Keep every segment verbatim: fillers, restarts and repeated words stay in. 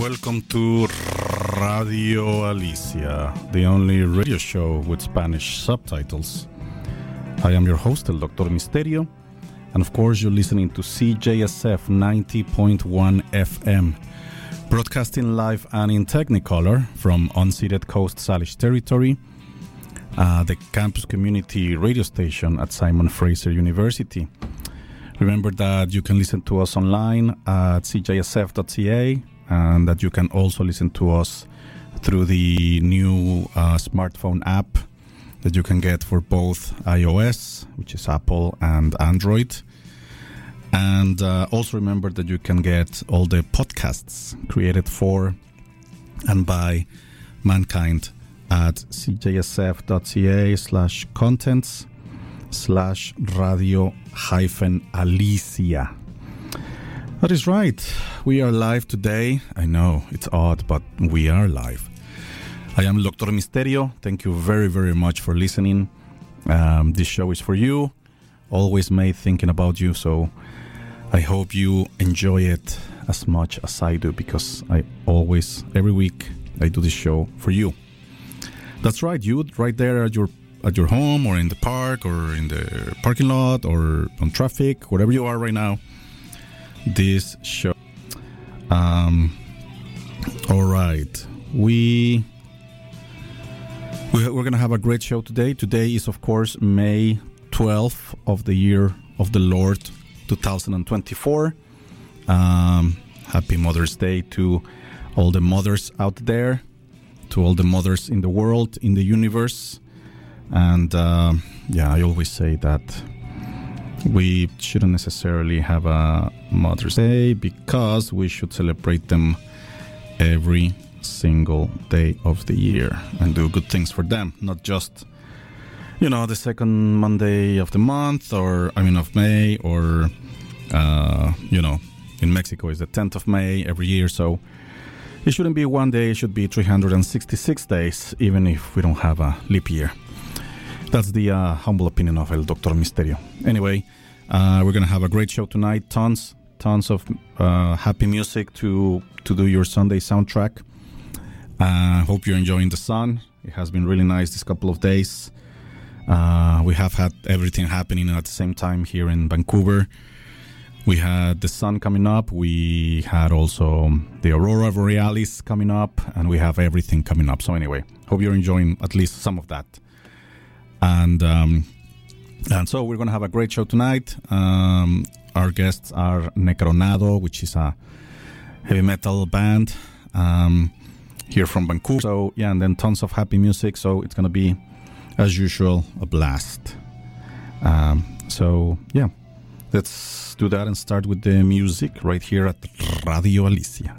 Welcome to Radio Alicia, the only radio show with Spanish subtitles. I am your host, El Doctor Misterio, and of course you're listening to C J S F ninety point one F M, broadcasting live and in Technicolor from unceded Coast Salish territory, uh, the campus community radio station at Simon Fraser University. Remember that you can listen to us online at c j s f dot c a, and that you can also listen to us through the new uh, smartphone app that you can get for both iOS, which is Apple, and Android. And uh, also remember that you can get all the podcasts created for and by mankind at c j s f dot c a slash contents slash radio hyphen Alicia. That is right. We are live today. I know, it's odd, but we are live. I am Doctor Misterio. Thank you very, very much for listening. Um, this show is for you. Always made thinking about you, so I hope you enjoy it as much as I do, because I always, every week, I do this show for you. That's right, you right there at your at your home, or in the park, or in the parking lot, or on traffic, wherever you are right now. This show. Um, all right, we, we we're gonna have a great show today. Today is, of course, May twelfth of the year of the Lord two thousand twenty-four. Um, happy Mother's Day to all the mothers out there, to all the mothers in the world, in the universe, and uh, yeah, I always say that we shouldn't necessarily have a Mother's Day, because we should celebrate them every single day of the year and do good things for them, not just, you know, the second Monday of the month, or I mean of May, or uh, you know, in Mexico is the tenth of May every year, so it shouldn't be one day, it should be three hundred sixty-six days, even if we don't have a leap year. That's the uh, humble opinion of El Doctor Misterio. Anyway, uh, we're going to have a great show tonight. Tons, tons of uh, happy music to, to do your Sunday soundtrack. I uh, hope you're enjoying the sun. It has been really nice this couple of days. Uh, we have had everything happening at the same time here in Vancouver. We had the sun coming up. We had also the Aurora Borealis coming up. And we have everything coming up. So anyway, hope you're enjoying at least some of that. And um, and so we're going to have a great show tonight. Um, our guests are Necronado, which is a heavy metal band um, here from Vancouver. So yeah, and then tons of happy music. So it's going to be, as usual, a blast. Um, so yeah, let's do that and start with the music right here at Radio Alicia.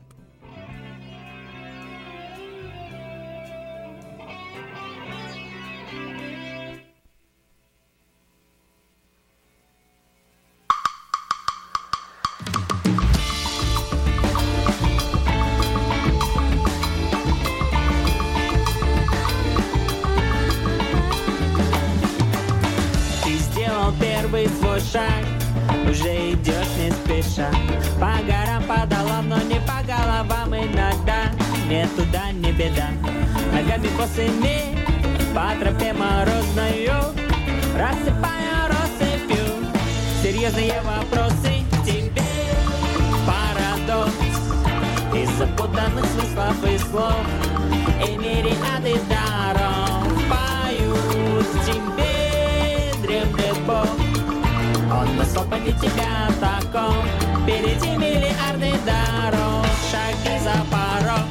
Шаг, уже идешь не спеша. По горам, по долам, но не по головам иногда. Не туда, не беда. Ногами босыми по тропе морозною, рассыпая россыпью серьезные вопросы к тебе. Парадокс из запутанных смыслов и слов, и мириады даров поют тебе, дремлет Бог. Он нашел пойти тебя таком, впереди миллиарды дорог, шаги за порог.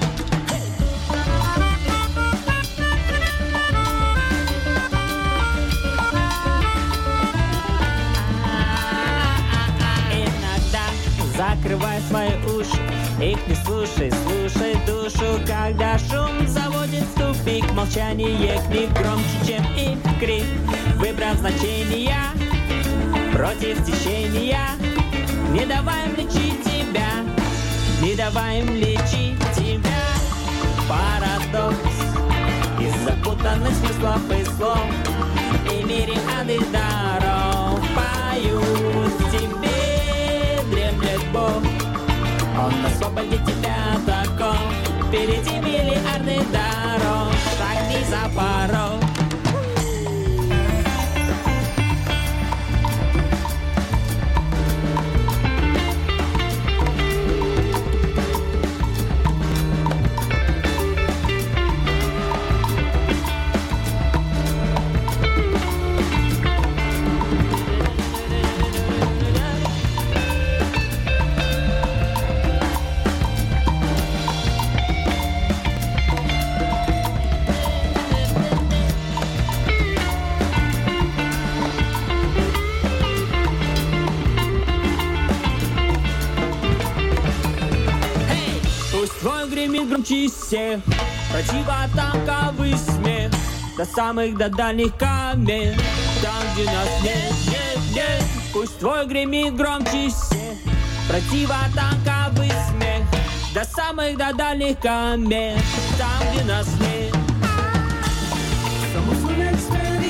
Иногда закрывай свои уши, их не слушай, слушай душу, когда шум заводит в тупик, молчание книг громче, чем их крик. Выбрав значения против течения, не давай им лечить тебя, не давай им лечить тебя. Парадокс из запутанных смыслов и слов, и мириады даров поют тебе, дремлет Бог. Он нас освободить тебя таком. Впереди миллиарды дорог, шагни за порог. Гремит громче всех, противотанковый смех до самых до дальних камер, там, где нас нет, нет, нет. Пусть твой гремит громче всех, противотанковый смех до самых до дальних камер, там, где нас нет. Some